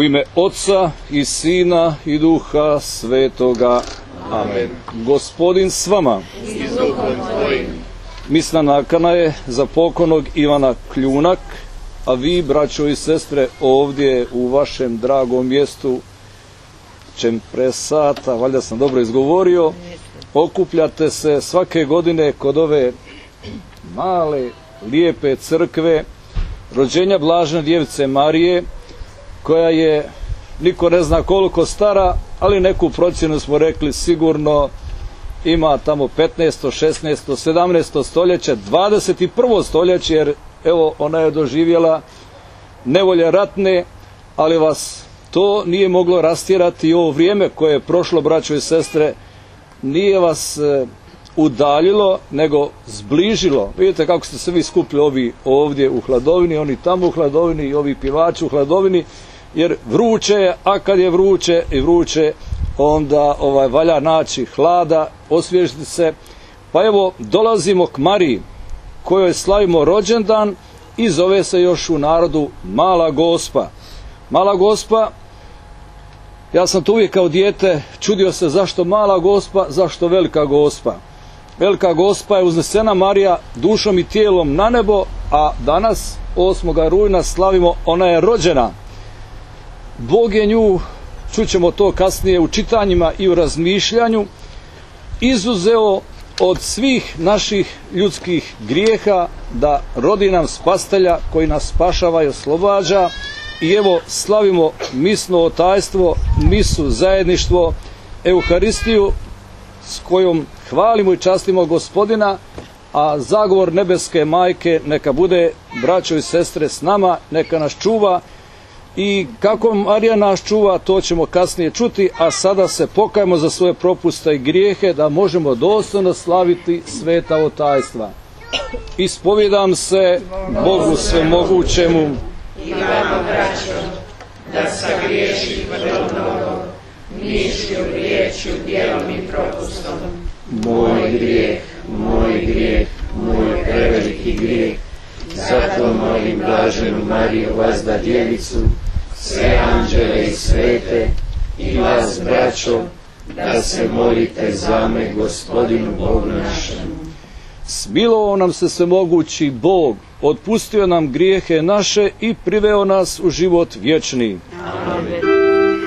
ime Otca i Sina i Duha Svetoga. Amen. Gospodin s vama. I s duhom tvojim. Misna nakana je za pokojnog Ivana Kljunak, a vi, braćo i sestre, ovdje u vašem dragom mjestu Čempresata, valjda sam dobro izgovorio, okupljate se svake godine kod ove male, lijepe crkve rođenja Blažene Djevice Marije, koja je, niko ne zna koliko stara, ali neku procjenu smo rekli sigurno ima tamo 15., 16., 17. stoljeće, 21. stoljeće, jer evo ona je doživjela nevolje ratne, ali vas to nije moglo rastjerati. Ovo vrijeme koje je prošlo, braćo i sestre, nije vas udaljilo, nego zbližilo. Vidite kako ste se vi skupili, ovi ovdje u hladovini, oni tamo u hladovini i ovi pjevači u hladovini, jer vruće je, a kad je vruće i vruće, onda valja naći hlada, osvježiti se. Pa evo, dolazimo k Mariji, kojoj slavimo rođendan i zove se još u narodu Mala Gospa. Mala Gospa, ja sam to uvijek kao dijete čudio se zašto Mala Gospa, zašto Velika Gospa. Velika Gospa je uznesena Marija dušom i tijelom na nebo, a danas 8. rujna slavimo, ona je rođena. Bog je nju, čućemo to kasnije u čitanjima i u razmišljanju, izuzeo od svih naših ljudskih grijeha da rodi nam spastelja koji nas spašava i oslobađa. I evo slavimo misno otajstvo, misu, zajedništvo, Euharistiju s kojom hvalimo i častimo Gospodina, a zagovor nebeske majke neka bude, braćo i sestre, s nama, neka nas čuva. I kako Marija nas čuva, to ćemo kasnije čuti, a sada se pokajemo za svoje propuste i grijehe da možemo dostojno slaviti sveta otajstva. Ispovijedam se Bogu svemogućemu I vama, braćo, da sagriješim vrlo mnogo, mišlju, riječju, djelom i propustom. Moj grijeh, moj preveliki grijeh. Zato molim Blaženu Mariju, vazda Djevicu, sve anđele i svete i vas, braćo, da se molite za me Gospodinu Bogu našemu. Smilovao nam se svemogući Bog, otpustio nam grijehe naše i priveo nas u život vječni. Amen.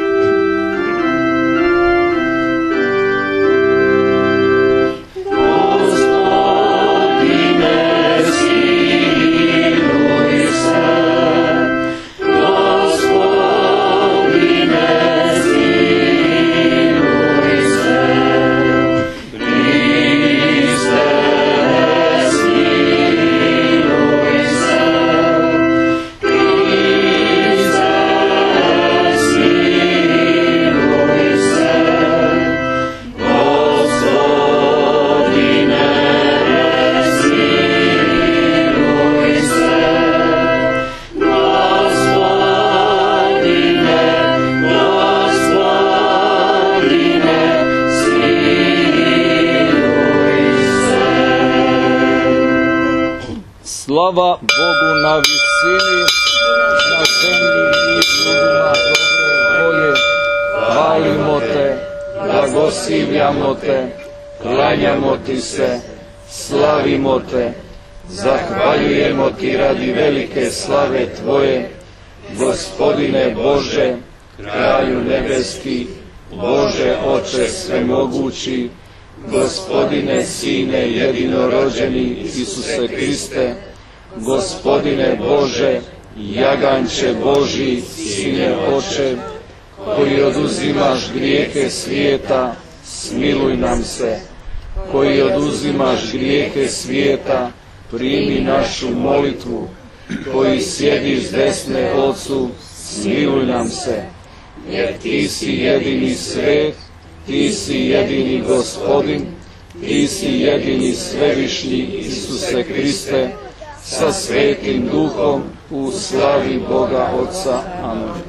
Slava Bogu na visini, na zemlji i ljudima dobre volje. Hvalimo te, blagosivljamo te, klanjamo ti se, slavimo te, zahvaljujemo ti radi velike slave tvoje, Gospodine Bože, Kralju nebeski, Bože Oče svemogući, Gospodine Sine jedinorođeni Isuse Kriste, Gospodine Bože, Jaganče Božji, Sine Oče, koji oduzimaš grijehe svijeta, smiluj nam se. Koji oduzimaš grijehe svijeta, primi našu molitvu. Koji sjediš s desne Otcu, smiluj nam se. Jer ti si jedini svet, ti si jedini Gospodin, ti si jedini svevišnji Isuse Kriste, sa Svetim Duhom, u slavi Boga Otca. Amen.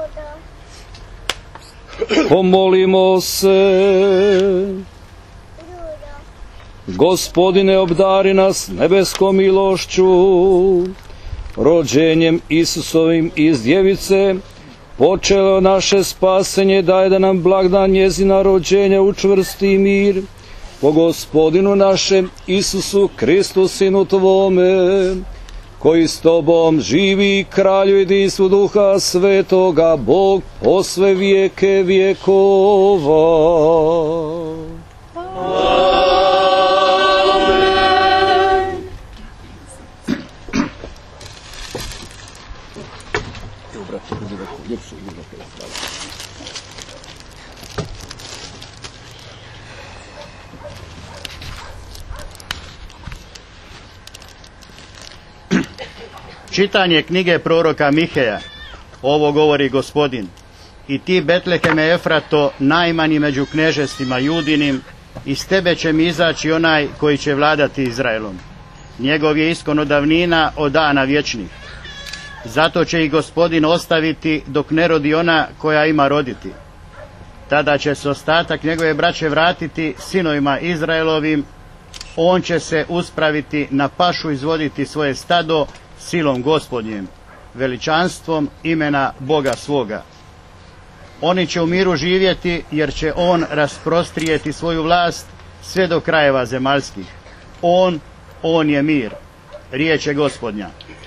Pomolimo se. Gospodine, obdari nas nebeskom milošću, rođenjem Isusovim iz Djevice, počelo naše spasenje, daj da nam blagdan njezina rođenja učvrsti mir. Po Gospodinu našem Isusu Kristu, Sinu Tvome, koji s Tobom živi i kraljuje jedinstvu Duha Svetoga, Bog po sve vijeke vjekova. Čitanje knjige proroka Miheja. Ovo govori Gospodin: i ti, Betleheme Efrato, najmanji među knežestima Judinim, iz tebe će mi izaći onaj koji će vladati Izraelom. Njegov je iskon od davnina, od dana vječnih. Zato će i Gospodin ostaviti dok ne rodi ona koja ima roditi. Tada će se ostatak njegove braće vratiti sinovima Izraelovim. On će se uspraviti na pašu, izvoditi svoje stado silom Gospodnjem, veličanstvom imena Boga svoga. Oni će u miru živjeti, jer će on rasprostrijeti svoju vlast sve do krajeva zemaljskih. On je mir. Riječ je Gospodnja.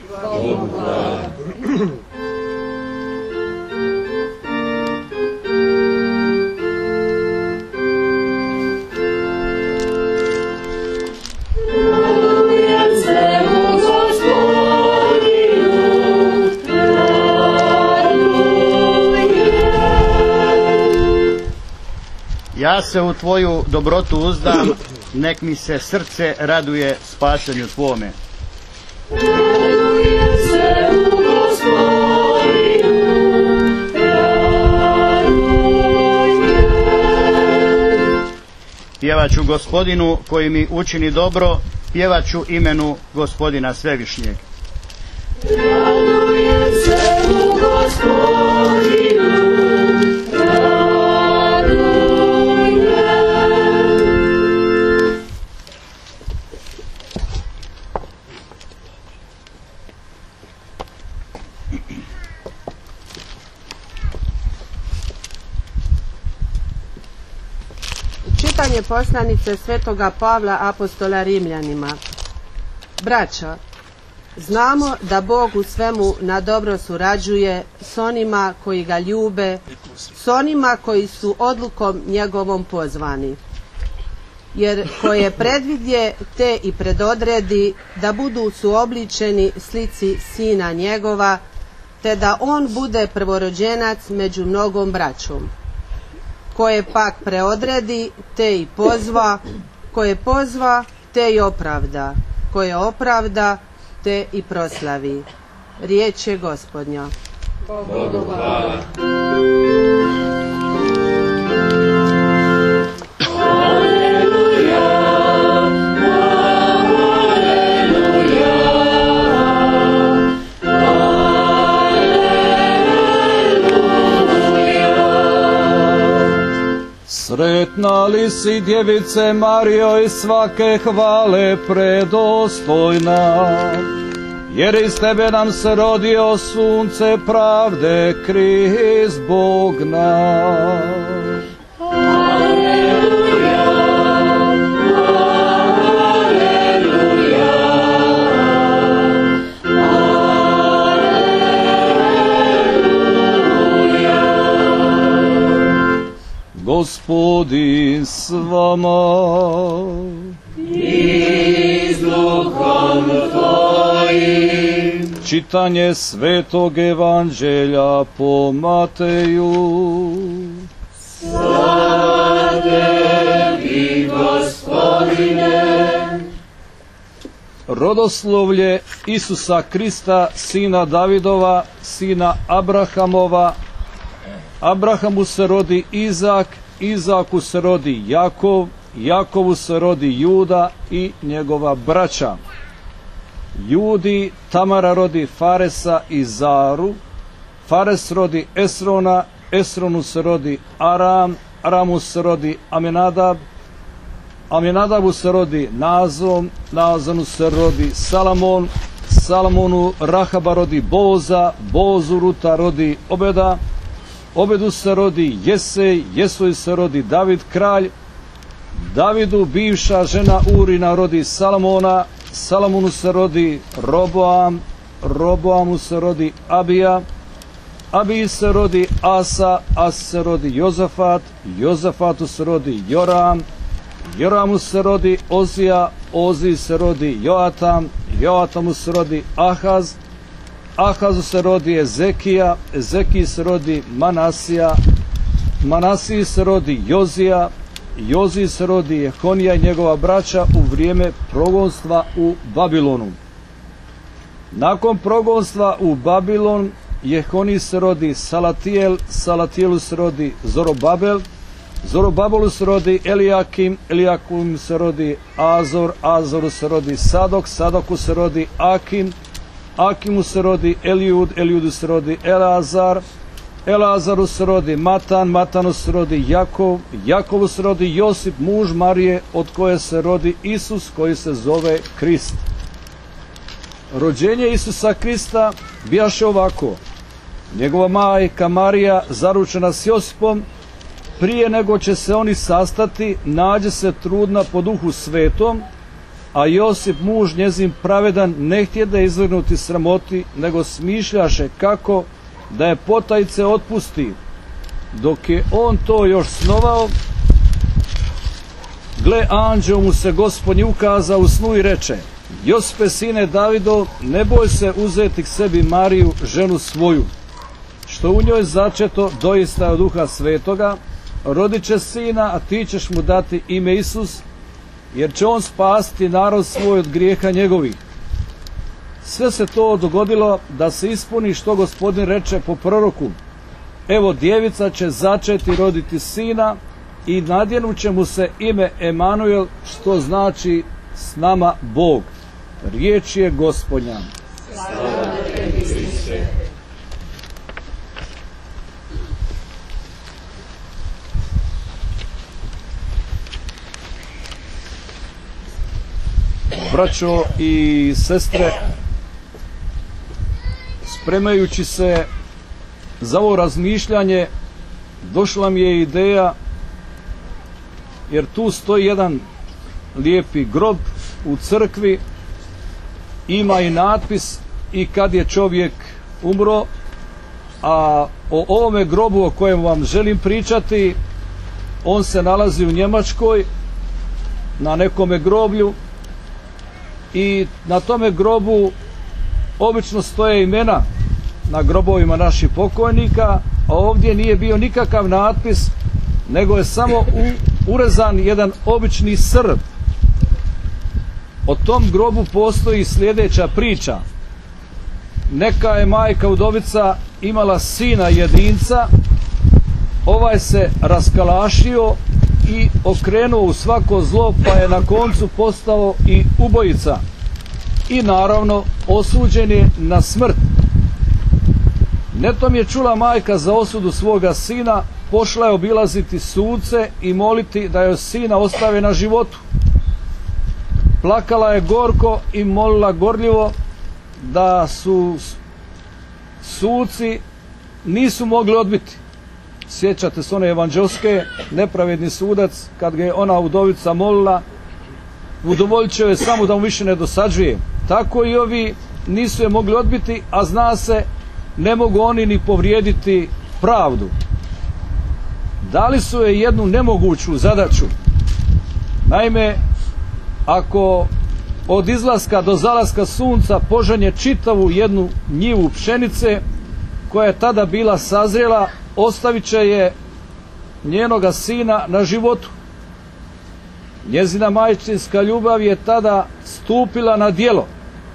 Ja se u tvoju dobrotu uzdam, nek mi se srce raduje spašenju tvome. Radujem se u Gospodinu, radujem. Pjevaću Gospodinu koji mi učini dobro, pjevaću imenu Gospodina Svevišnjeg. Radujem se u Gospodinu, Čitanje poslanice Svetoga Pavla apostola Rimljanima. Braćo, znamo da Bog u svemu na dobro surađuje s onima koji ga ljube, s onima koji su odlukom njegovom pozvani. Jer koje predvidje, te i predodredi da budu suobličeni slici Sina njegova, te da on bude prvorođenac među mnogom braćom. Koje pak preodredi, te i pozva, koje pozva, te i opravda, koje opravda, te i proslavi. Riječ je Gospodnja. Bogu hvala. Sretna li si, djevice Marijo, i svake hvale predostojna, jer iz tebe nam se rodio sunce pravde, Krist Bog naš. Aleluja, aleluja, aleluja. Gospodin s vama. I s duhom tvojim. Čitanje Svetog Evanđelja po Mateju. Slava tebi, Gospodine. Rodoslovlje Isusa Krista, sina Davidova, sina Abrahamova. Abrahamu se rodi Izak, Izaku se rodi Jakov, Jakovu se rodi Juda i njegova braća. Judi Tamara rodi Faresa i Zaru, Fares rodi Esrona, Esronu se rodi Aram, Aramu se rodi Aminadab, Aminadabu se rodi Nazon, Nazonu se rodi Salamon, Salamonu Rahaba rodi Boza, Bozu Ruta rodi Obeda, Obedu se rodi Jesej, Jesoj se rodi David kralj, Davidu bivša žena Urina rodi Salomona, Salomonu se rodi Roboam, Roboamu se rodi Abija, Abiji se rodi Asa, Asa se rodi Jozafat, Jozafatu se rodi Joram, Joramu se rodi Ozija, Oziji se rodi Joatam, Joatamu se rodi Ahaz, Ahazu se rodi Ezekija, Ezekiji se rodi Manasija, Manasiji se rodi Jozija, Joziji se rodi Jehonija i njegova braća u vrijeme progonstva u Babilonu. Nakon progonstva u Babilon, Jehoniji se rodi Salatijel, Salatijelu se rodi Zorobabel, Zorobabelu se rodi Elijakim, Elijakim se rodi Azor, Azoru se rodi Sadok, Sadoku se rodi Akim, Akimu se rodi Elijud, Elijudu se rodi Eleazar, Eleazaru se rodi Matan, Matanu se rodi Jakov, Jakovu se rodi Josip, muž Marije, od koje se rodi Isus, koji se zove Krist. Rođenje Isusa Krista bijaše ovako. Njegova majka Marija, zaručena s Josipom, prije nego će se oni sastati, nađe se trudna po Duhu Svetom, a Josip, muž njezin pravedan, ne htjede izvrgnuti sramoti, nego smišljaše kako da je potajice otpusti. Dok je on to još snovao, gle, anđeo mu se Gospodnji ukazao u snu i reče: Josipe, sine Davidov, ne boj se uzeti k sebi Mariju, ženu svoju, što u njoj začeto doista je od Duha Svetoga, rodit će sina, a ti ćeš mu dati ime Isus, jer će on spasiti narod svoj od grijeha njegovih. Sve se to dogodilo da se ispuni što Gospodin reče po proroku: evo, djevica će začeti i roditi sina i nadjenut će mu se ime Emanuel, što znači s nama Bog. Riječ je Gospodnja. Braćo i sestre, spremajući se za ovo razmišljanje, došla mi je ideja, jer tu stoji jedan lijepi grob u crkvi, ima i natpis i kad je čovjek umro, a o ovome grobu o kojem vam želim pričati, on se nalazi u Njemačkoj na nekome groblju i na tome grobu obično stoje imena na grobovima naših pokojnika, a ovdje nije bio nikakav natpis, nego je samo urezan jedan obični srp. O tom grobu postoji sljedeća priča. Neka je majka udovica imala sina jedinca, ovaj se raskalašio i okrenuo u svako zlo, pa je na koncu postao i ubojica i naravno osuđen je na smrt. Netom je čula majka za osudu svoga sina, pošla je obilaziti suce i moliti da joj sina ostave na životu. Plakala je gorko i molila gorljivo da su suci nisu mogli odbiti. Sjećate se one evanđelske, nepravedni sudac, kad ga je ona udovica molila, udovoljit će joj samo da mu više ne dosađuje. Tako i ovi nisu je mogli odbiti, a zna se, ne mogu oni ni povrijediti pravdu. Dali su je jednu nemoguću zadaću. Naime, ako od izlaska do zalaska sunca požanje čitavu jednu njivu pšenice koja je tada bila sazrela, ostavit će je njenoga sina na životu. Njezina majčinska ljubav je tada stupila na djelo.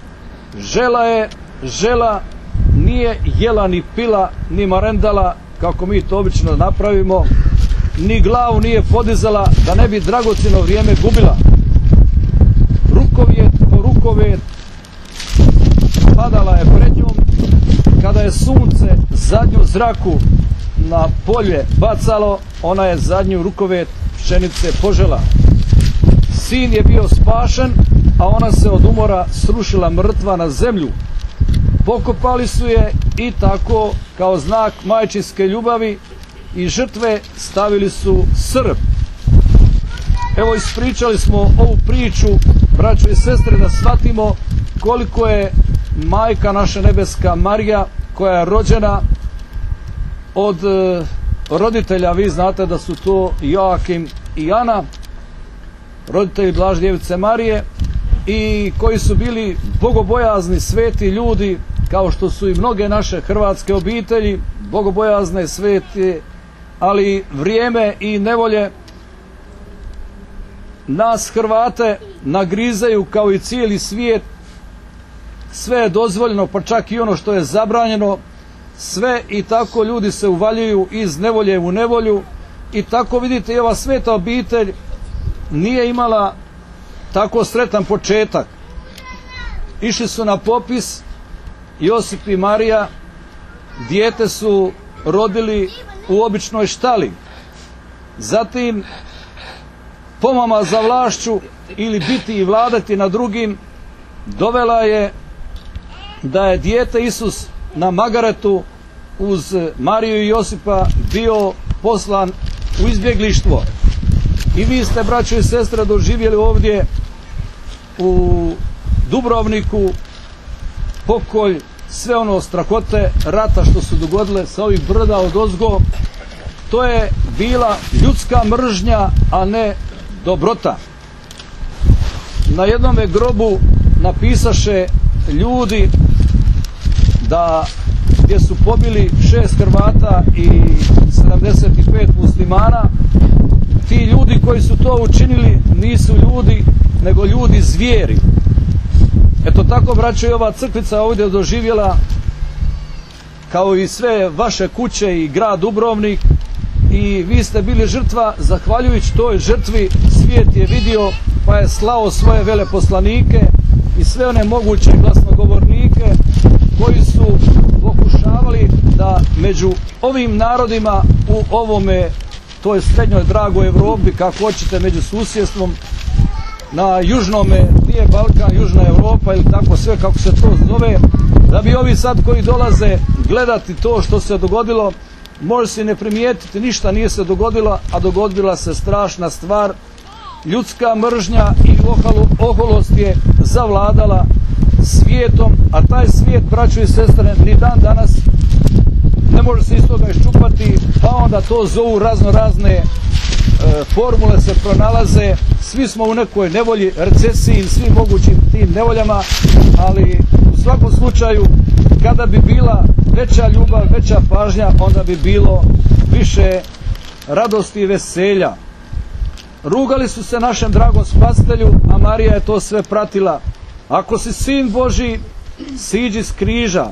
Žela nije jela ni pila ni marendala, kako mi to obično napravimo, ni glavu nije podizala da ne bi dragocjeno vrijeme gubila. Rukovjet po rukovjet padala je pred njom. Kada je sunce zadnju zraku na polje bacalo, ona je zadnju rukovjet pšenice požela. Sin je bio spašen, a ona se od umora srušila mrtva na zemlju. Pokopali su je i tako, kao znak majčinske ljubavi, i žrtve stavili su srp. Evo, ispričali smo ovu priču, braćo i sestre, da shvatimo koliko je majka naša nebeska Marija, koja je rođena od roditelja, vi znate da su to Joakim i Ana, roditelji Blažene djevice Marije, i koji su bili bogobojazni sveti ljudi, kao što su i mnoge naše hrvatske obitelji, bogobojazne svete, ali vrijeme i nevolje nas Hrvate nagrizaju kao i cijeli svijet. Sve je dozvoljeno, pa čak i ono što je zabranjeno, sve, i tako ljudi se uvaljuju iz nevolje u nevolju. I tako vidite, i ova sveta obitelj nije imala tako sretan početak. Išli su na popis, Josip i Marija, dijete su rodili u običnoj štali. Zatim pomama za vlašću ili biti i vladati na drugim dovela je da je dijete Isus na Magaretu uz Mariju i Josipa bio poslan u izbjeglištvo. I vi ste, braćo i sestre, doživjeli ovdje u Dubrovniku pokolj, sve ono strahote rata što su dogodile sa ovih brda odozgo. To je bila ljudska mržnja, a ne dobrota. Na jednome grobu napisaše ljudi da gdje su pobili 6 Hrvata i 75 muslimana, ti ljudi koji su to učinili nisu ljudi, nego ljudi zvijeri. Eto tako, braćo, i ova crkvica ovdje doživjela, kao i sve vaše kuće i grad Dubrovnik, i vi ste bili žrtva. Zahvaljujući toj žrtvi svijet je vidio, pa je slao svoje veleposlanike i sve one moguće glasnogovornike koji su pokušavali da među ovim narodima u ovome, toj srednjoj dragoj Europi, kako hoćete, među susjedstvom, na južnome, nije Balkan, južna Europa ili tako sve kako se to zove, da bi ovi sad koji dolaze gledati to što se dogodilo, može se ne primijetiti, ništa nije se dogodilo, a dogodila se strašna stvar. Ljudska mržnja i oholost je zavladala svijetom, a taj svijet, braćo i sestre, ni dan danas ne može se iz toga iščupati, pa onda to zovu razne formule se pronalaze. Svi smo u nekoj nevolji, recesiji, svim mogućim tim nevoljama, ali u svakom slučaju, kada bi bila veća ljubav, veća pažnja, onda bi bilo više radosti i veselja. Rugali su se našem dragom spasitelju, a Marija je to sve pratila. Ako si sin Božji, siđi s križa.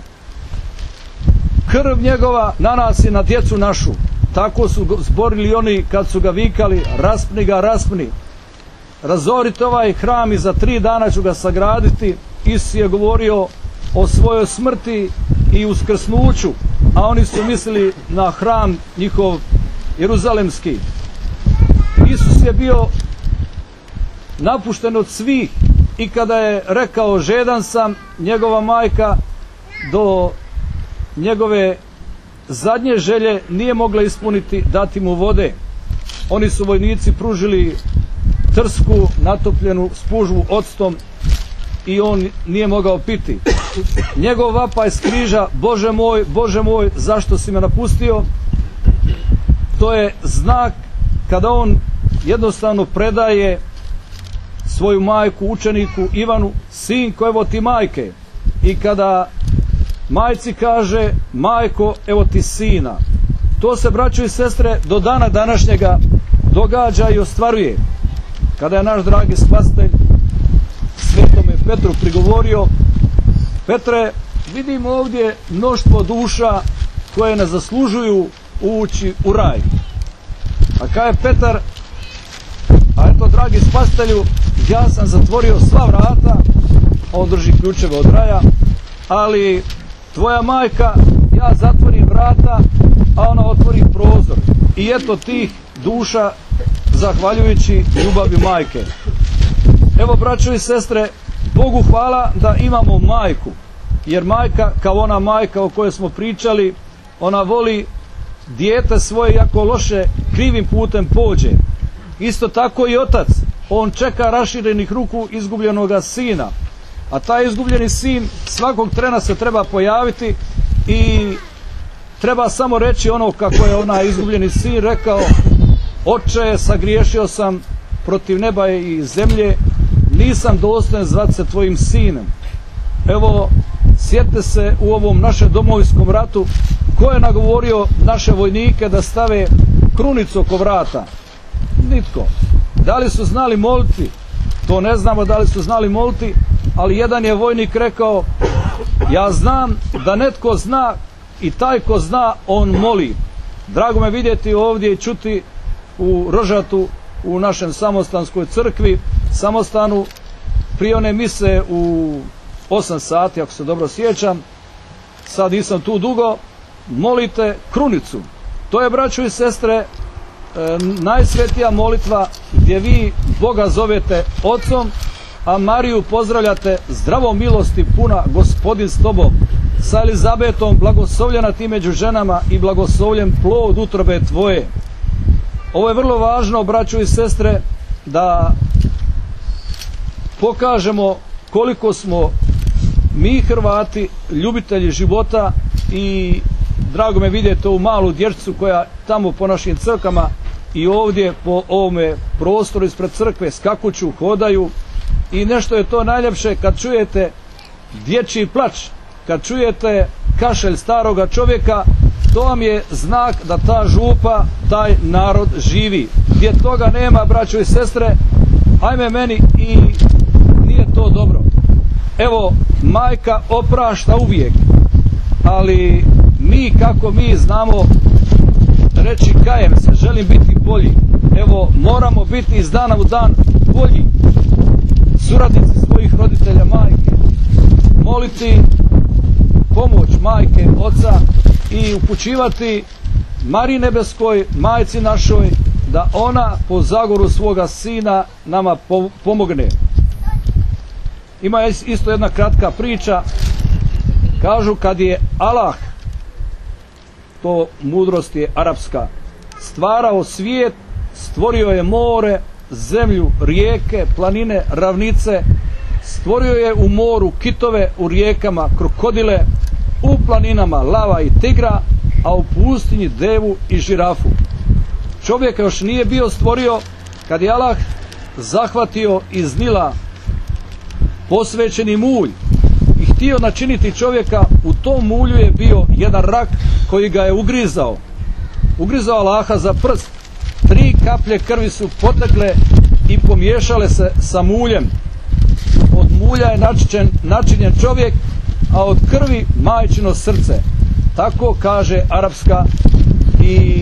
Krv njegova na nas i na djecu našu. Tako su zborili oni kad su ga vikali, raspni ga, raspni. Razorite ovaj hram i za 3 dana ću ga sagraditi. Isus je govorio o svojoj smrti i uskrsnuću, a oni su mislili na hram njihov jeruzalemski. Isus je bio napušten od svih, i kada je rekao žedan sam, njegova majka do njegove zadnje želje nije mogla ispuniti, dati mu vode. Oni su vojnici pružili trsku natopljenu spužvu octom i on nije mogao piti. Njegov vapaj s križa, Bože moj, zašto si me napustio? To je znak kada on jednostavno predaje svoju majku učeniku Ivanu, sinko, evo ti majke. I kada majci kaže, majko, evo ti sina. To se, braćo i sestre, do dana današnjega događa i ostvaruje. Kada je naš dragi spasitelj svetome Petru prigovorio, Petre, vidimo ovdje mnoštvo duša koje ne zaslužuju ući u raj. A kaže Petar, a eto, dragi spasitelju, ja sam zatvorio sva vrata, on drži ključeve od raja, ali tvoja majka, ja zatvorim vrata, a ona otvori prozor. I eto tih duša, zahvaljujući ljubavi majke. Evo, braćo i sestre, Bogu hvala da imamo majku, jer majka, kao ona majka o kojoj smo pričali, ona voli dijete svoje, jako loše, krivim putem pođe. Isto tako i otac, on čeka raširenih ruku izgubljenoga sina, a taj izgubljeni sin svakog trena se treba pojaviti i treba samo reći ono kako je onaj izgubljeni sin rekao: Oče, sagriješio sam protiv neba i zemlje, nisam dostojan zvati se tvojim sinem. Evo, sjetite se u ovom našem domovinskom ratu ko je nagovorio naše vojnike da stave krunicu oko vrata? Nitko. Da li su znali moliti? To ne znamo da li su znali moliti, ali jedan je vojnik rekao: ja znam da netko zna i taj ko zna on moli. Drago me vidjeti ovdje i čuti u Rožatu, u našem samostanskoj crkvi, samostanu, prije one mise u 8 sati, ako se dobro sjećam, sad nisam tu dugo, molite krunicu. To je, braćo i sestre, najsvetija molitva gdje vi Boga zovete Ocom, a Mariju pozdravljate: zdravo milosti puna, Gospodin s tobom, sa Elizabetom, blagoslovljena ti među ženama i blagoslovljen plod utrobe tvoje. Ovo je vrlo važno, braćo i sestre, da pokažemo koliko smo mi Hrvati ljubitelji života i drago me vidjeti ovu malu dječicu koja tamo po našim crkvama i ovdje po ovome prostoru ispred crkve skakuću, hodaju i nešto je to najljepše kad čujete dječji plač, kad čujete kašelj staroga čovjeka, to vam je znak da ta župa, taj narod živi. Gdje toga nema, braćo i sestre, ajme meni i nije to dobro. Evo, majka oprašta uvijek, ali mi kako mi znamo reći kajem se, želim biti bolji. Evo, moramo biti iz dana u dan bolji suradnici svojih roditelja, majke, moliti pomoć majke, oca i upućivati Mariji Nebeskoj, majci našoj, da ona po zagoru svoga sina nama pomogne. Ima isto jedna kratka priča. Kažu kad je Allah, to mudrost je arapska, stvarao svijet, stvorio je more, zemlju, rijeke, planine, ravnice, stvorio je u moru kitove, u rijekama krokodile, u planinama lava i tigra, a u pustinji devu i žirafu. Čovjek još nije bio stvorio kad je Allah zahvatio iz Nila posvećeni mulj i htio načiniti čovjeka. U tom mulju je bio jedan rak koji ga je ugrizao Allaha za prst. 3 kaplje krvi su potekle i pomiješale se sa muljem. Od mulja je načinjen čovjek, a od krvi majčino srce. Tako kaže arapska i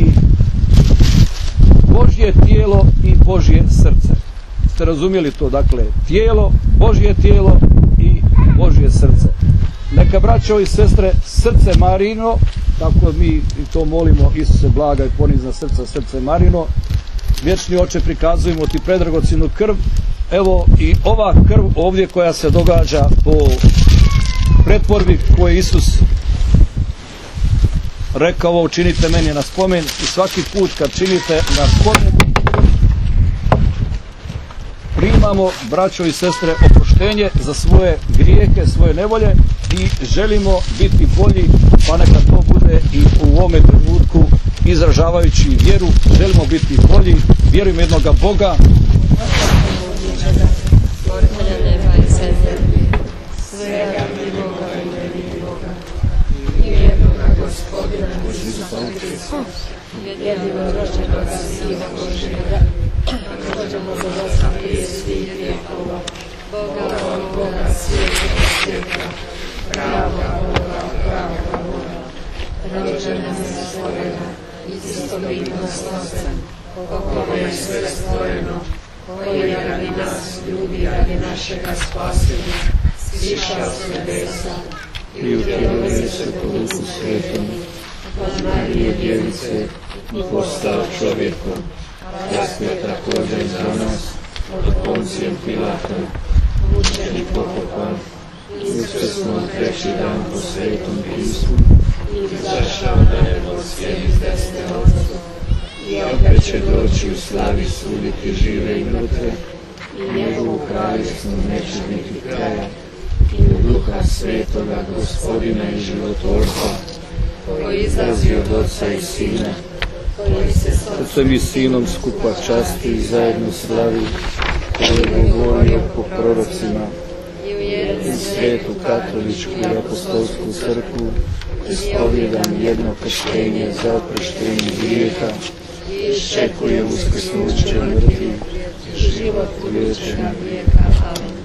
Božje tijelo i Božje srce. Ste razumjeli to? Dakle, tijelo, Božje tijelo i Božje srce. Neka, braćo i sestre, srce Marino, tako mi i to molimo: Isuse, blaga i ponizna srca, srce Marino, vječni Oče, prikazujemo ti predragocjenu krv. Evo i ova krv ovdje koja se događa po pretvorbi koju je Isus rekao: učinite meni na spomen. I svaki put kad činite na spomen, primamo, braćo i sestre, oproštenje za svoje grijehe, svoje nevolje i želimo biti bolji, pa neka to bude i u ovome trenutku, izražavajući vjeru, želimo biti bolji, vjerujemo jednoga Boga, stvoritelja neba i zemlje, svega vidivoga i nevidivoga, i jednoga Gospodina Isusa Hrista, jedinorođenoga Sina Božjega, rođenog od Oca prije svih vjekova, Boga svjetloga svjetla, pravoga Boga, rođena nestvorena, istobitno s Otcem, po kome je sve stvoreno, koji je radi nas, ljudi, radi našega spasenja, sišao s nebesa i utjelovio se po Duhu Svetom, od Marije Djevice i postao čovjekom, jasno je također za nas, od Poncija Pilata, mučen i pokopan, Iskrsnuo treći dan po Svetom pismu, izašao na nebo sjedi s desne Otcu, i opet će doći u slavi suditi žive i mrtve, i njegovu kraljevstvu neće biti kraja, i u Duha Svetoga Gospodina i životvorstva, koji izlazi od Otca i Sina, koji se s Otcem i Sinom skupa časti i zajedno slavi, koji je govorio po prorocima, i svetu katoličku i apostolsku crkvu, ispovjedam jedno krštenje za oproštenje grijeha, i iščekuje uskrsnuće mrtvih, život vječnog vijeka. Amen.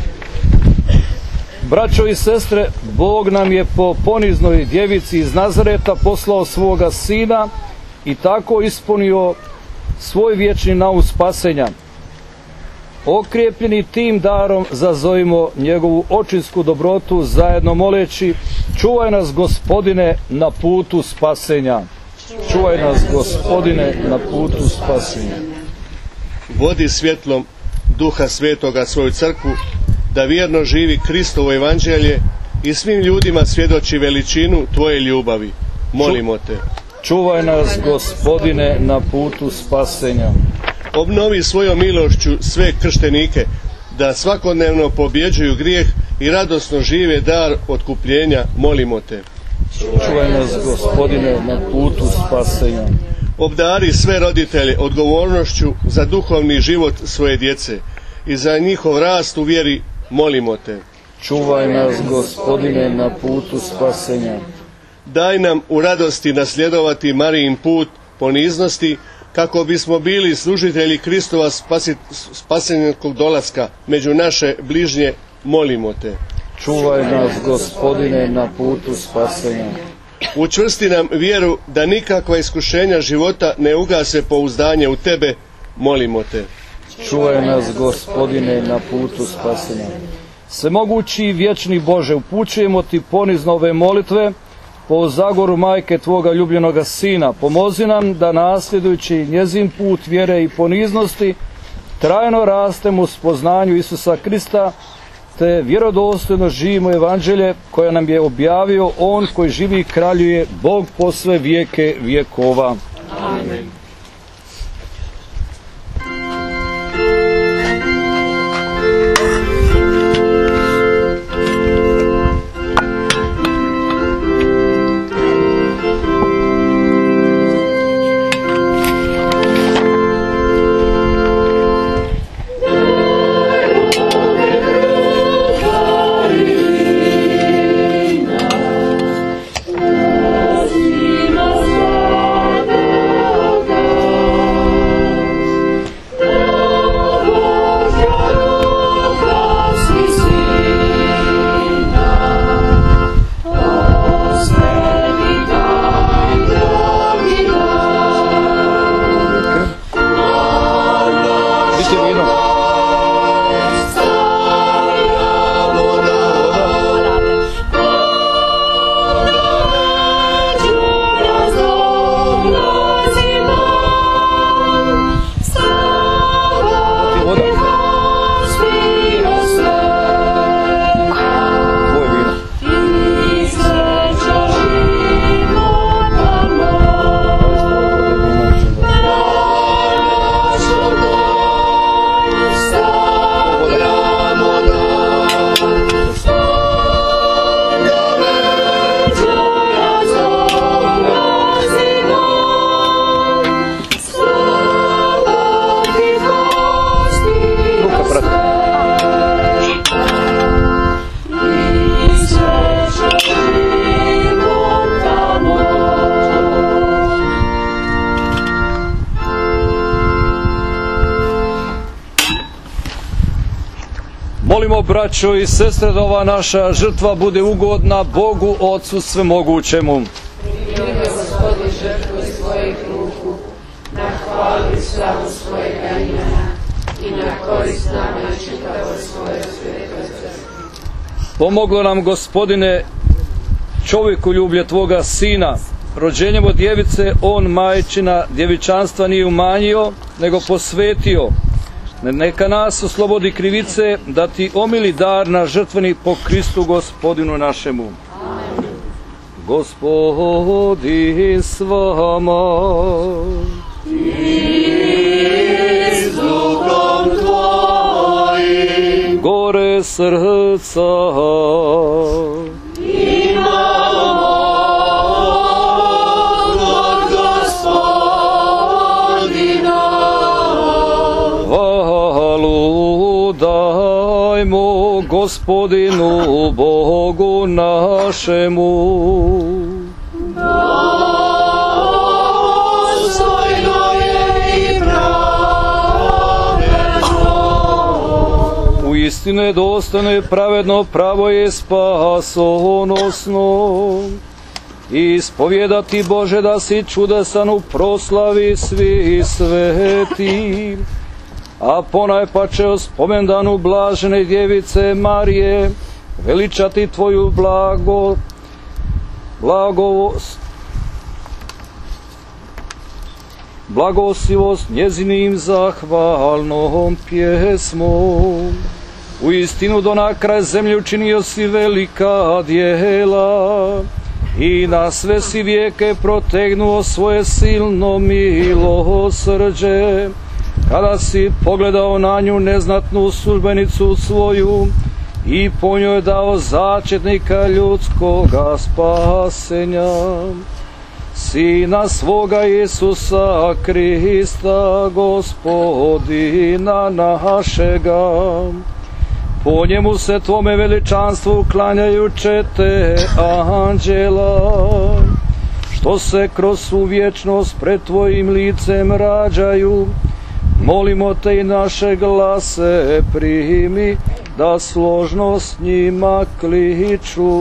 Braćo i sestre, Bog nam je po poniznoj djevici iz Nazareta poslao svoga Sina i tako ispunio svoj vječni naum spasenja. Okrijepljeni tim darom zazovimo njegovu očinsku dobrotu, zajedno moleći: čuvaj nas, Gospodine, na putu spasenja. Čuvaj nas, Gospodine, na putu spasenja. Vodi svjetlom Duha Svetoga svoju crkvu, da vjerno živi Kristovo evanđelje i svim ljudima svjedoči veličinu Tvoje ljubavi. Molimo Te. Čuvaj nas, Gospodine, na putu spasenja. Obnovi svojom milošću sve krštenike, da svakodnevno pobjeđuju grijeh i radosno žive dar otkupljenja. Molimo Te. Čuvaj nas, Gospodine, na putu spasenja. Obdari sve roditelje odgovornošću za duhovni život svoje djece i za njihov rast u vjeri. Molimo Te. Čuvaj nas, Gospodine, na putu spasenja. Daj nam u radosti nasljedovati Marijin put poniznosti, kako bismo bili služitelji Kristova spasenskog dolaska među naše bližnje. Molimo Te. Čuvaj nas, Gospodine, na putu spasenja. Učvrsti nam vjeru da nikakva iskušenja života ne ugase pouzdanje u Tebe. Molimo Te. Čuvaj nas, Gospodine, na putu spasenja. Svemogući i vječni Bože, upućujemo Ti ponizno ove molitve po zagoru majke Tvoga ljubljenoga Sina. Pomozi nam da nasljedujući njezin put vjere i poniznosti trajno rastemo u spoznanju Isusa Krista, te vjerodostojno živimo evanđelje koje nam je objavio On koji živi i kraljuje, Bog po sve vijeke vjekova. Amen. Molimo, braćo i sestre, da ova naša žrtva bude ugodna Bogu Otcu svemogućemu. Primi, Gospodi, žrtvu iz svojih ruku, na hvalu i slavu svojega imena i na korist nama i čitavo svoje svetoj crkvi. Pomoglo nam, Gospodine, čovjekoljublje Tvoga Sina. Rođenjem od djevice On majčina djevičanstva nije umanjio, nego posvetio. Neka nas oslobodi krivice, da ti omili dar na žrtveni po Kristu Gospodinu našemu. Amen. Gospodin s vama. I s duhom tvojim. Gore srca. Gospodinu Bogu našemu. Dostojno je i pravedno. Uistinu je dostojno i pravedno, pravo je spasonosno. Ispovjedati Bože da si čudesan u proslavi svih sveti, a ponajpače o spomendanu blažene djevice Marije, veličati tvoju blagosivost njezinim zahvalnom pjesmom. Uistinu do na kraj zemlje učinio si velika djela i na sve si vijeke protegnuo svoje silno milosrđe, kada si pogledao na nju neznatnu službenicu svoju i po njoj dao začetnika ljudskoga spasenja, Sina svoga Isusa Krista, Gospodina našega. Po njemu se tvome veličanstvu uklanjaju čete anđela, što se kroz svu vječnost pred tvojim licem rađaju. Molimo te i naše glase primi, da složno s njima kliču.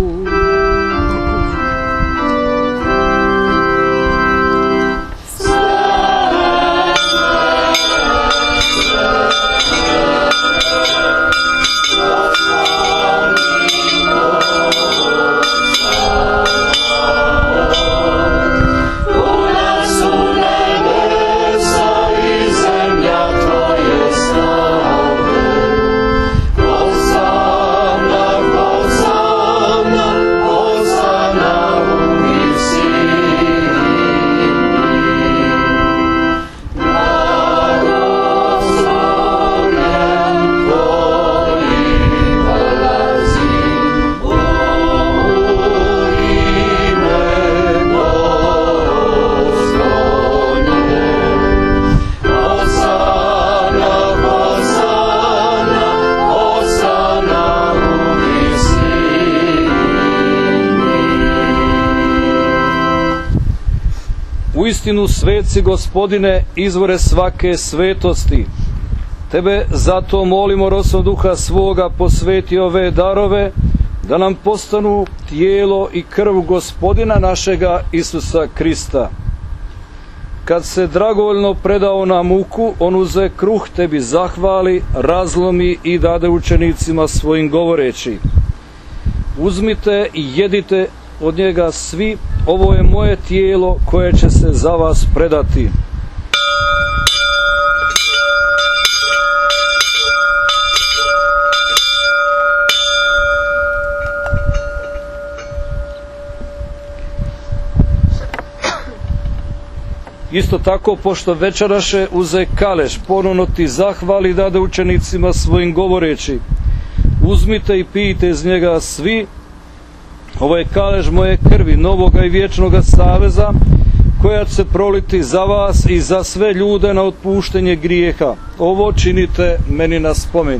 Uistinu sveci Gospodine, izvore svake svetosti. Tebe zato molimo rodstvom duha svoga, posveti ove darove, da nam postanu tijelo i krv Gospodina našega Isusa Krista. Kad se dragovoljno predao na muku, on uze kruh, tebi zahvali, razlomi i dade učenicima svojim govoreći: uzmite i jedite od njega svi, ovo je moje tijelo koje će se za vas predati. Isto tako, pošto večeraše, uze kaleš, ponovno ti zahvali, dade učenicima svojim govoreći: uzmite i pijte iz njega svi, ovo je kalež moje krvi, novoga i vječnoga saveza, koja će se proliti za vas i za sve ljude na otpuštenje grijeha. Ovo činite meni na spomen.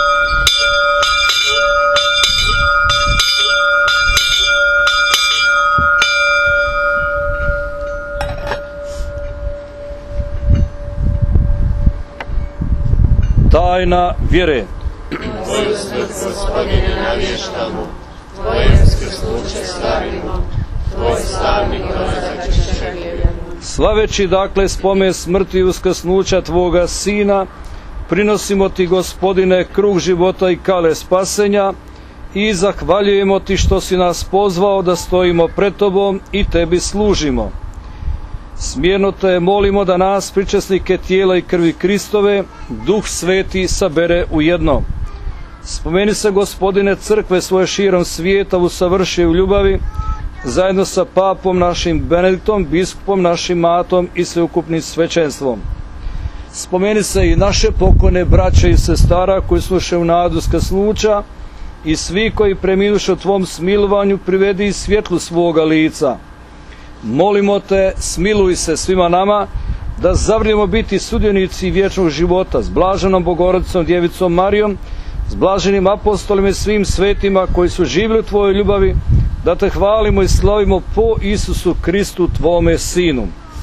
Tajna vjere. Tvoju smrt, Gospodine, navještamo, Tvoje uskrsnuće slavimo, Tvoj slavni dolazak čekamo. Slaveći dakle spomen smrti i uskrsnuća Tvoga Sina, prinosimo Ti, Gospodine, kruh života i kale spasenja i zahvaljujemo Ti što si nas pozvao da stojimo pred Tobom i Tebi služimo. Smjerno te molimo da nas, pričasnike tijela i krvi Kristove, Duh Sveti sabere u jedno. Spomeni se, Gospodine, crkve svoje širom svijeta usavrši u ljubavi, zajedno sa papom našim Benediktom, biskupom našim Matom i sveukupnim svećenstvom. Spomeni se i naše pokojne braće i sestara koji sluše u nadu skrsnuća i svi koji preminuše u Tvom smilovanju privedi i svjetlu svoga lica. Molimo te, smiluj se svima nama, da zavrljemo biti sudjenici vječnog života s blaženom Bogorodicom Djevicom Marijom, s blaženim apostolima i svim svetima koji su živjeli u Tvojoj ljubavi, da te hvalimo i slavimo po Isusu Kristu, Tvome Sinu.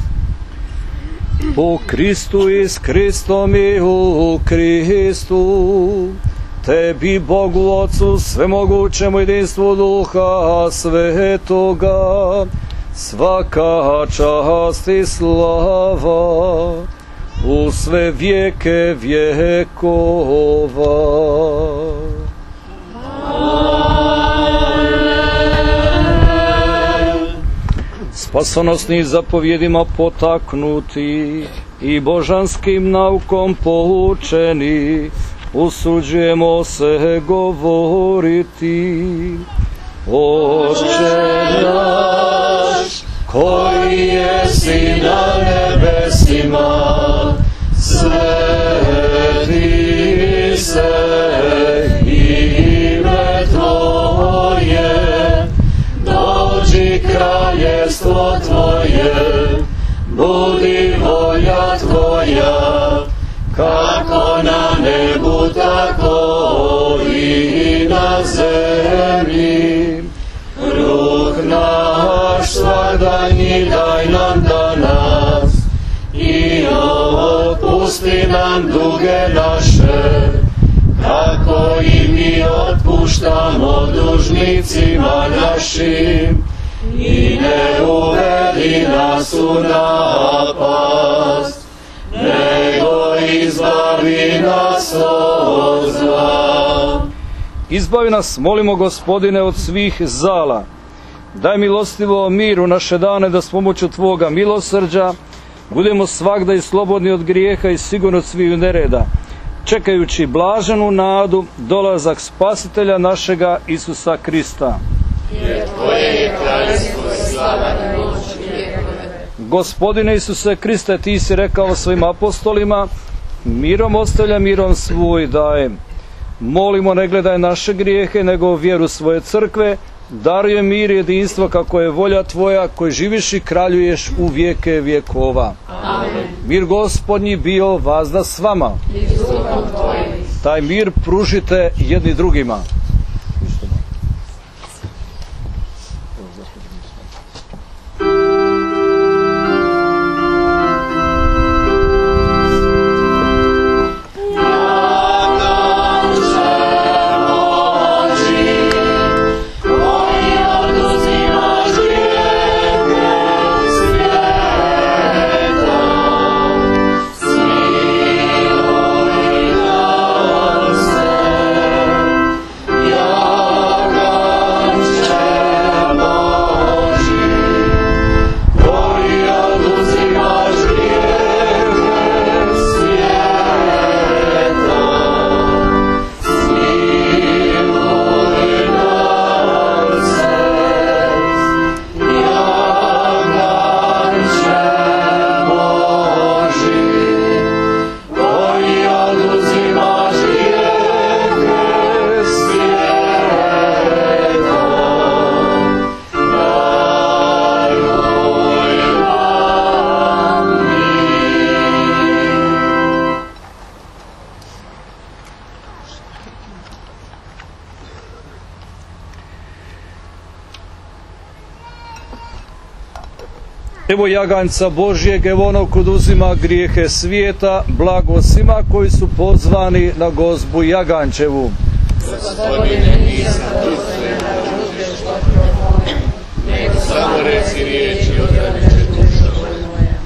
Po Kristu i s Kristom i u Kristu, Tebi, Bogu Otcu, svemogućemu jedinstvu Duha Svetoga, svaka čast i slava u sve vijeke vjekova. Spasonosnim zapovjedima potaknuti i božanskim naukom poučeni, usuđujemo se govoriti: Oče naš, koji jesi na nebesima, sveti se ime Tvoje, dođi kraljestvo Tvoje, budi volja Tvoja, kako na nebu, tako i na zemlji. Kruh naš svagdanji daj nam danas i otpusti nam duge naše, kako i mi otpuštamo dužnicima našim, i ne uvedi nas u napast, nego izbavi nas od zla. Izbavi nas, molimo, Gospodine, od svih zala. Daj milostivo mir u naše dane, da s pomoću Tvoga milosrđa budemo svagda i slobodni od grijeha i sigurno od svih nereda, čekajući blaženu nadu, dolazak Spasitelja našega Isusa Krista. Jer Tvoje je kraljestvo i slava i moć i vjekove. Gospodine Isuse Kriste, Ti si rekao svojim apostolima: mirom ostavlja, mirom svoj dajem. Molimo, ne gledaj naše grijehe, nego vjeru svoje crkve, daruje mir i jedinstvo kako je volja Tvoja, koji živiš i kraljuješ u vijeke vjekova. Amen. Mir Gospodnji bio vazda s vama. I s duhom Tvojim. Taj mir pružite jedni drugima. Evo jaganjca Božjeg, evo onog kod uzima grijehe svijeta, blago svima koji su pozvani na gozbu jagančevu. Gospodine, nisam dostojan da uzmeš dobro moje, nego samo reci riječi i ozdravit će duša moja.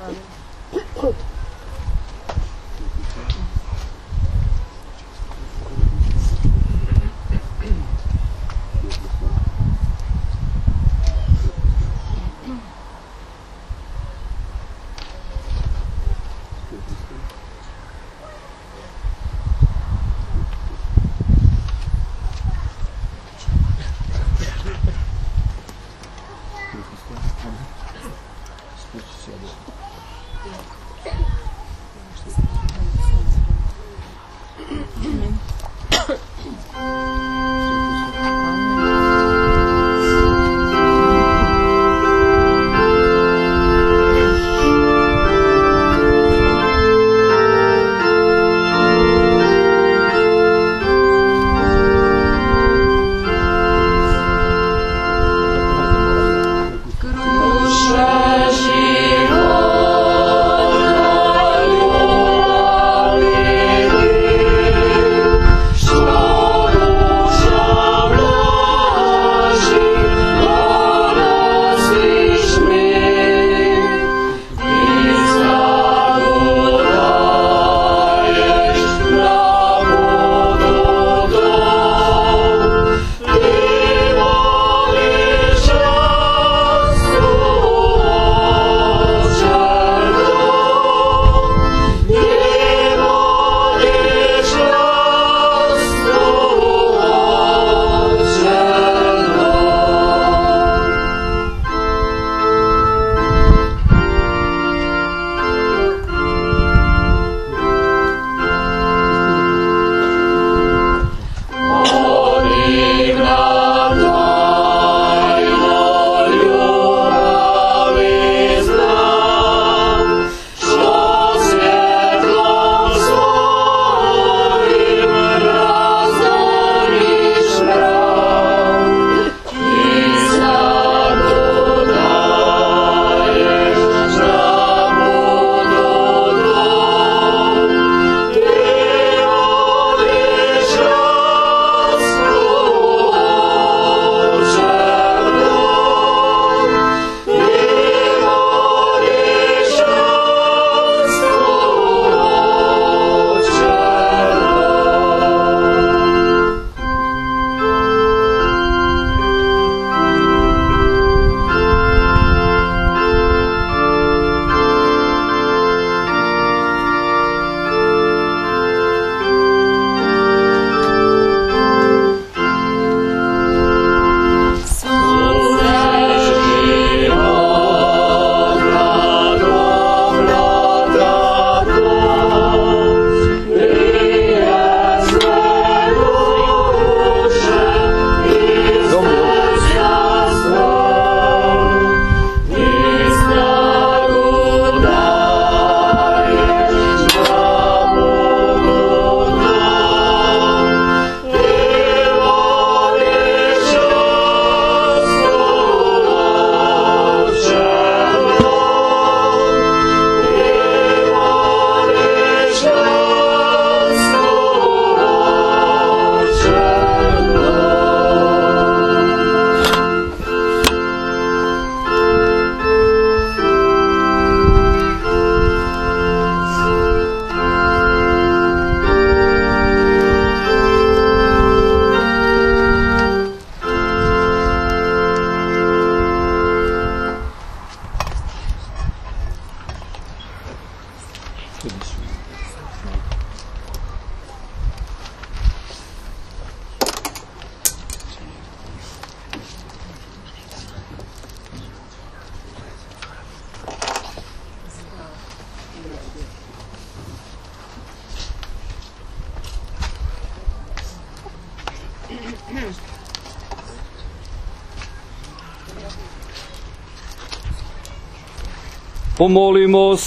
Pomolimo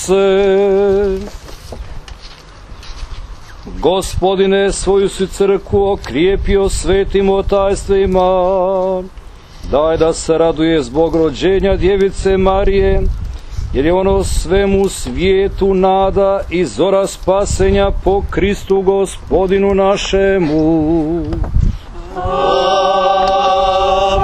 se. Gospodine, svoju si crkvu okrijepio svetim otajstvima. Daj da se raduje zbog rođenja djevice Marije, jer je ono svemu svijetu nada i zora spasenja po Kristu Gospodinu našemu.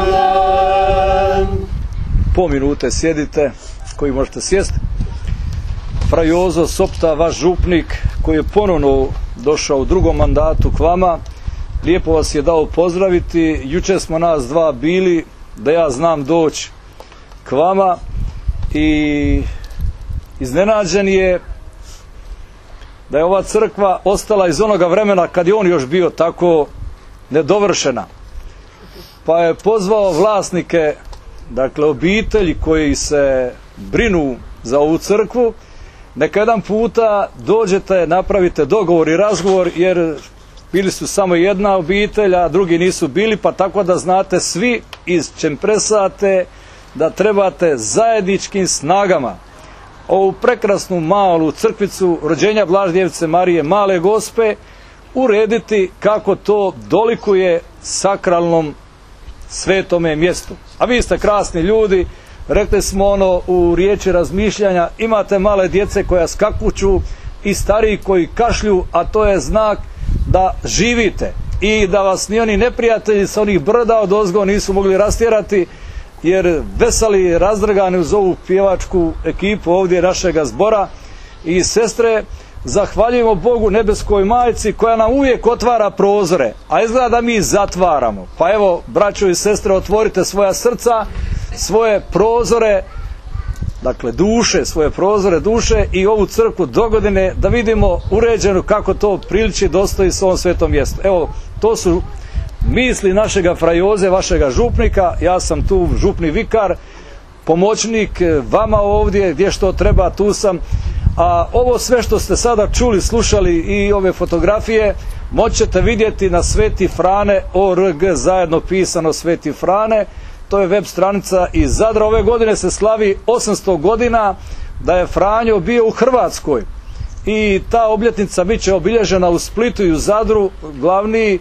Amen. Po minute sjedite, koji možete sjesti. Frajozo Sopta, vaš župnik koji je ponovno došao u drugom mandatu k vama. Lijepo vas je dao pozdraviti. Jučer smo nas dva bili, da ja znam doći k vama, i iznenađen je da je ova crkva ostala iz onoga vremena kad je on još bio tako nedovršena. Pa je pozvao vlasnike, dakle obitelji koji se brinu za ovu crkvu, neka jedan puta dođete, napravite dogovor i razgovor, jer bili su samo jedna obitelj, a drugi nisu bili, pa tako da znate svi iz Čempresate da trebate zajedničkim snagama ovu prekrasnu malu crkvicu rođenja Blažene djevice Marije Male Gospe urediti kako to dolikuje sakralnom svetome mjestu. A vi ste krasni ljudi, rekli smo ono u riječi razmišljanja, imate male djece koja skakuću i stariji koji kašlju, a to je znak da živite i da vas ni oni neprijatelji sa onih brda odozgo nisu mogli rastjerati, jer veseli razdrgani uz ovu pjevačku ekipu ovdje našega zbora. I sestre, zahvaljujemo Bogu nebeskoj majci koja nam uvijek otvara prozore, a izgleda da mi zatvaramo. Pa evo, braćo i sestre, otvorite svoja srca, svoje prozore, dakle duše, svoje prozore duše, i ovu crkvu dogodine da vidimo uređenu kako to priliči dostoji svom svetom mjestu. Evo, to su misli našega Frajoze, vašega župnika. Ja sam tu župni vikar, pomoćnik vama ovdje, gdje što treba tu sam. A ovo sve što ste sada čuli, slušali i ove fotografije moćete vidjeti na Sveti Frane ORG, zajedno pisano Sveti Frane. To je web stranica iz Zadra. Ove godine se slavi 800 godina da je Franjo bio u Hrvatskoj i ta obljetnica bit će obilježena u Splitu i u Zadru. Glavni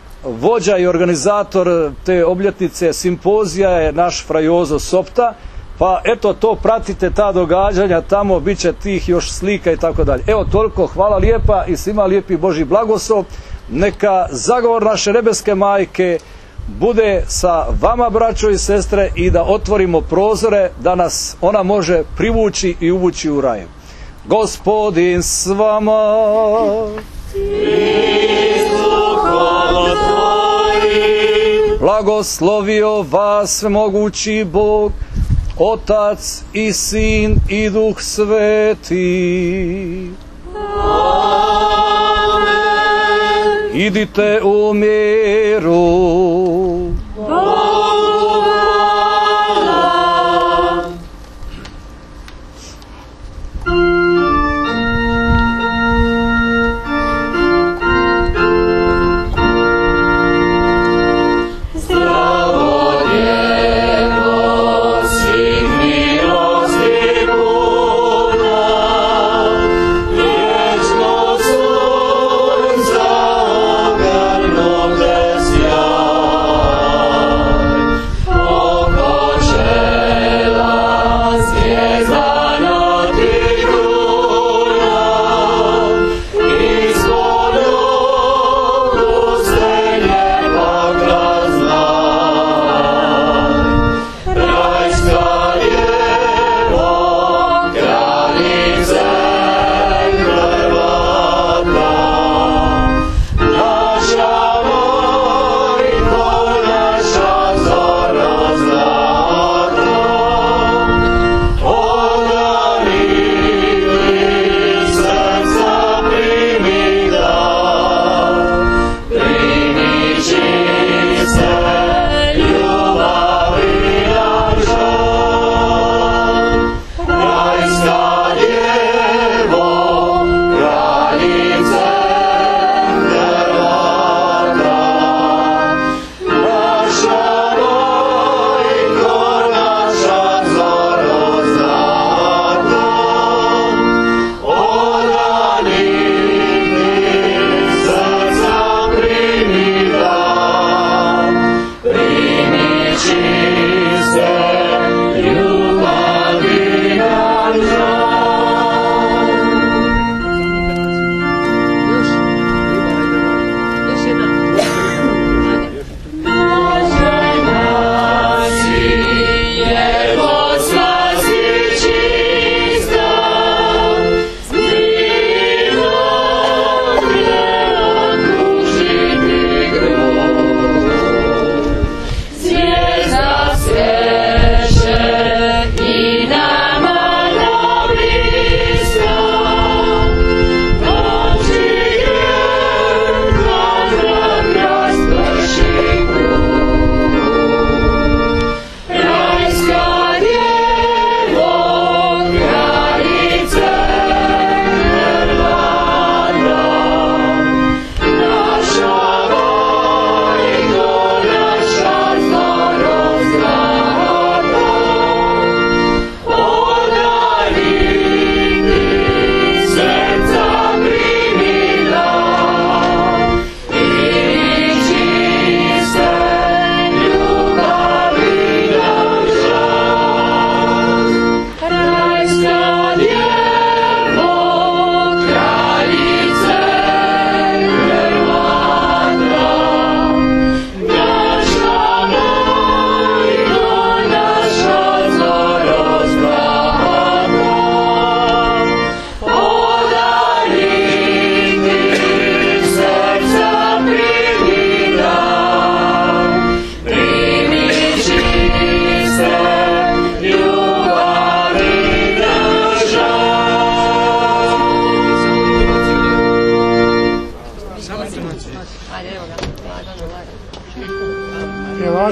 vođa i organizator te obljetnice simpozija je naš Frajozo Sopta. Pa eto, to pratite, ta događanja tamo, bit će tih još slika i tako dalje. Evo toliko, hvala lijepa i svima lijepi Božji blagoslov. Neka zagovor naše nebeske majke bude sa vama, braćo i sestre, i da otvorimo prozore da nas ona može privući i uvući u raj. Gospodin s vama. Blagoslovio vas svemogući Bog, Otac i Sin i Duh Sveti. Amen. Idite u miru. Yeah.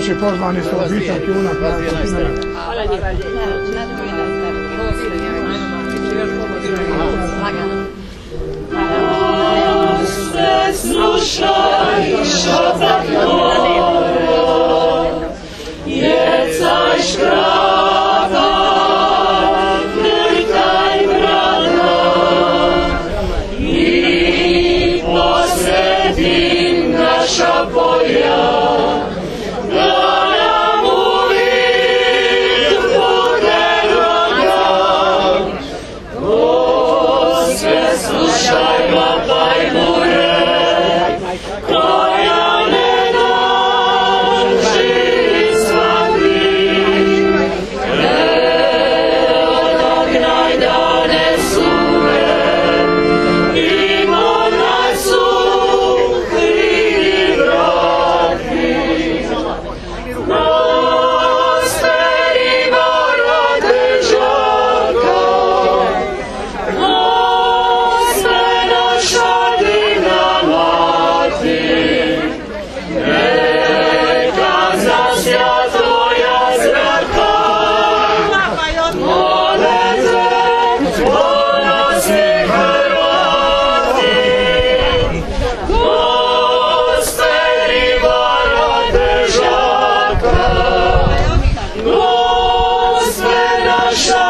Braće, pozvani su obitelj Kjuna. Slušaj, šapat noro, jecaj škrata, vrtaj brada, i posveti naša polja, da nam uvijek bude droga. O, sve slušaj, vapaj bure, koja ne drži svaki, evo najdane suve, i mora suhi vrati. Prosteri morate žaka, oste naša dinamati, neka zasja tvoja zraka, molete ponosni Hrvati. Prosteri morate žaka, Gospe naša